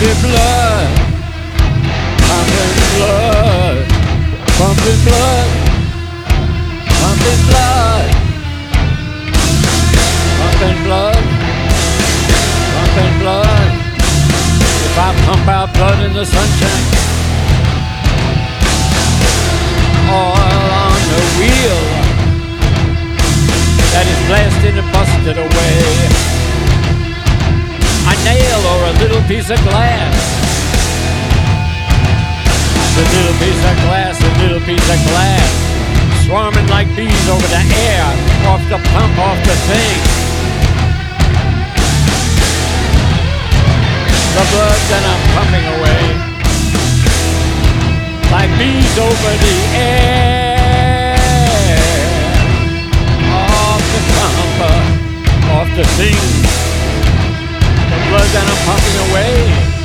pumping blood, pumping blood, pumping blood, pumping blood, pumping blood, pumping blood. If I pump out blood in the sunshine, oil on the wheel that is blasted and busted away. A nail or a little piece of glass. A little piece of glass, a little piece of glass, swarming like bees over the air, off the pump, off the thing. The blood that I'm pumping away, like bees over the air, off the pump, off the thing. The blood that I'm pumping away.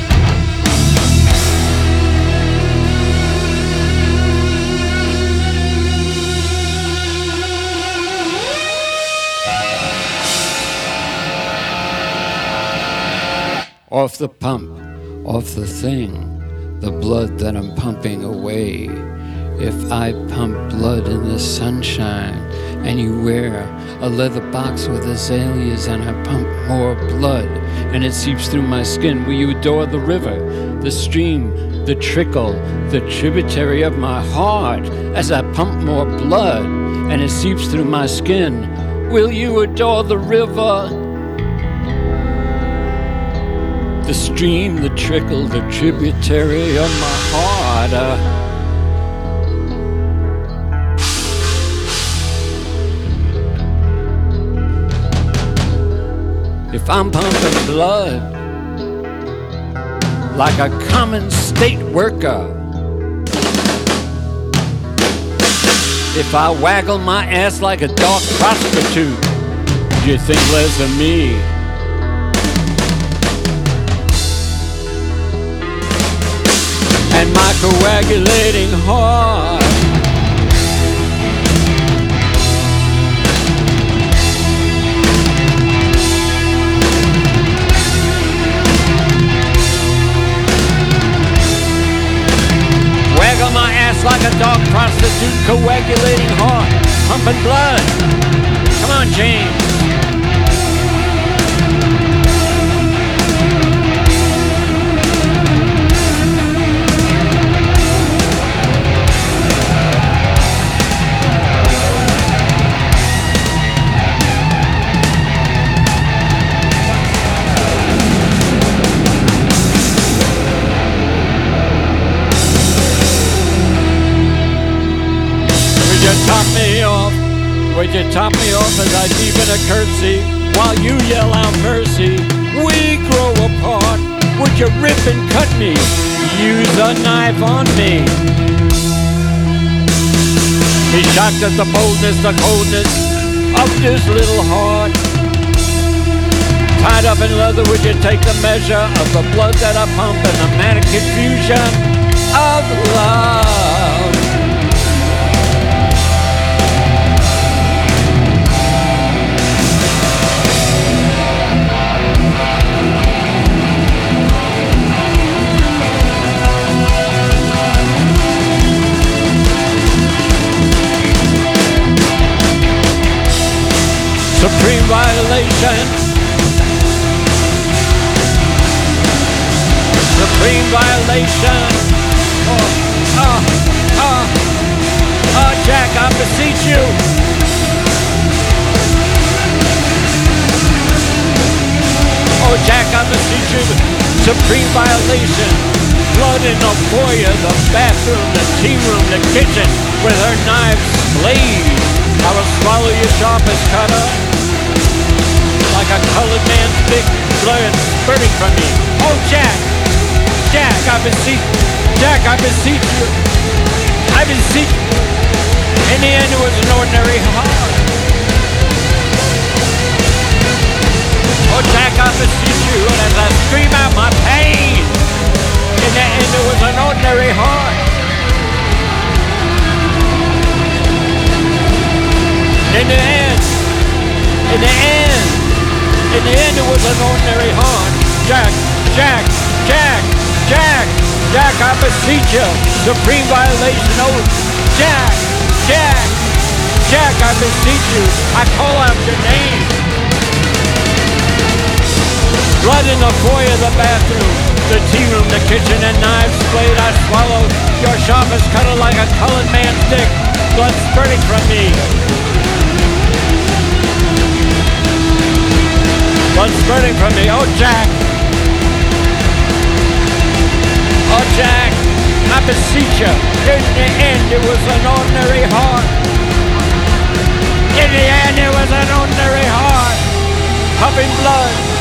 Off the pump, off the thing, the blood that I'm pumping away. If I pump blood in the sunshine and you wear a leather box with azaleas and I pump more blood and it seeps through my skin, will you adore the river, the stream, the trickle, the tributary of my heart as I pump more blood and it seeps through my skin? Will you adore the river? The stream, the trickle, the tributary of my heart. If I'm pumping blood like a common state worker, if I waggle my ass like a dark prostitute, do you think less of me? And my coagulating heart, waggle my ass like a dog prostitute, coagulating heart, pumping blood. Come on, James. Would you top me off as I deepen a curtsy while you yell out mercy? We grow apart. Would you rip and cut me? Use a knife on me. Be shocked at the boldness, the coldness of this little heart. Tied up in leather, would you take the measure of the blood that I pump and the manic confusion of love? Supreme violation. Supreme violation. Jack, I beseech you. Oh, Jack, I beseech you. Supreme violation. Blood in the foyer, the bathroom, the tea room, the kitchen, with her knives blade. I will swallow your sharpest cutter like a colored man's big blood spurting from me. Oh, Jack, I beseech, Jack, I beseech you. I beseech you. In the end, it was an ordinary heart. Oh, Jack, I beseech you, and as I scream out my pain, in the end, it was an ordinary heart. In the end, it was an ordinary heart. Jack, Jack, Jack, Jack, I beseech you, supreme violation, oh, Jack, Jack, Jack, I beseech you, I call out your name. Blood in the foyer, the bathroom, the tea room, the kitchen, and knives, blade I swallowed, your sharpest cutter like a colored man's dick, blood spurting from me. Blood spurting from me, oh Jack. Oh Jack, I beseech you, in the end it was an ordinary heart. In the end it was an ordinary heart, pumping blood.